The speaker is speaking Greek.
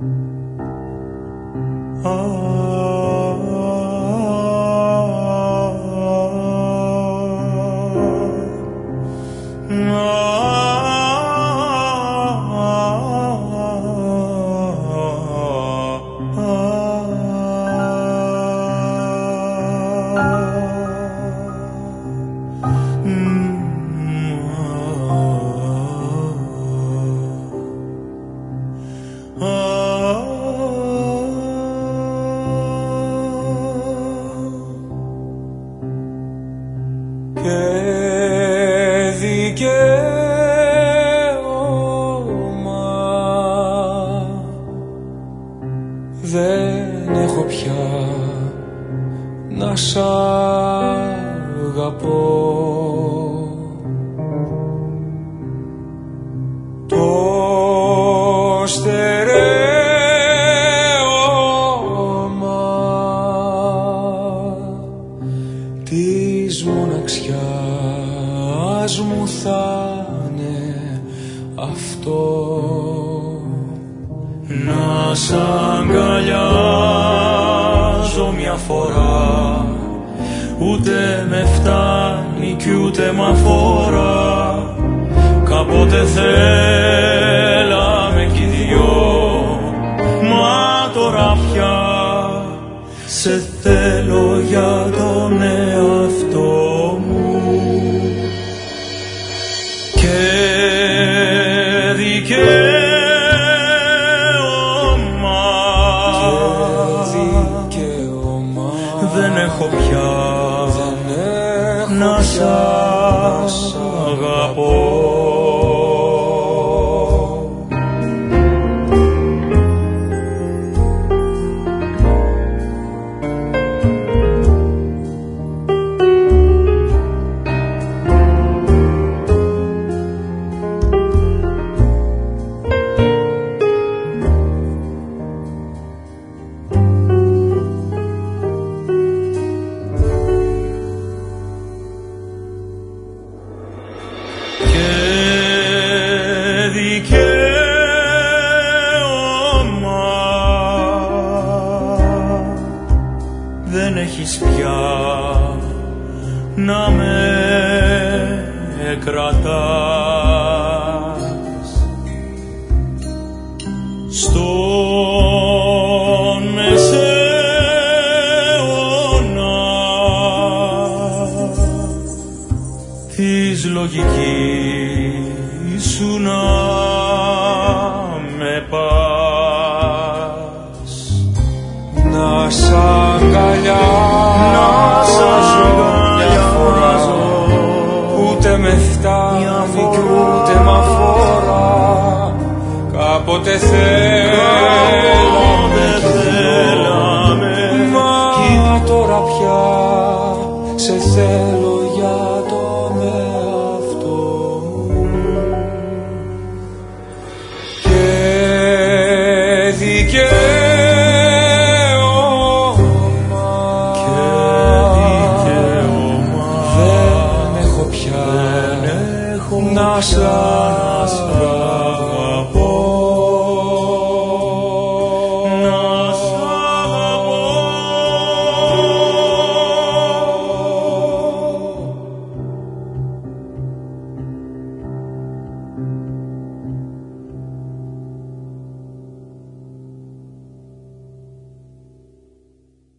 Δεν έχω πια να σ' αγαπώ. Το στερέωμα της μοναξιάς μου θα είναι αυτό. Να σ' αγκαλιάζω μια φορά, ούτε με φτάνει κι ούτε μ' αφορά. Κάποτε θέλαμε κι οι δυο, μα τώρα πια σε θέλω για τον εαυτό μου. Και δεν έχω πια να σ' αγαπώ. Δεν έχεις πια να με κρατάς στον μεσαίωνα της λογικής σου να με πας. Να σ' αγκαλιάζω μια φορά, ούτε με φτάνει κι ούτε μ' αφορά. Κάποτε θέλω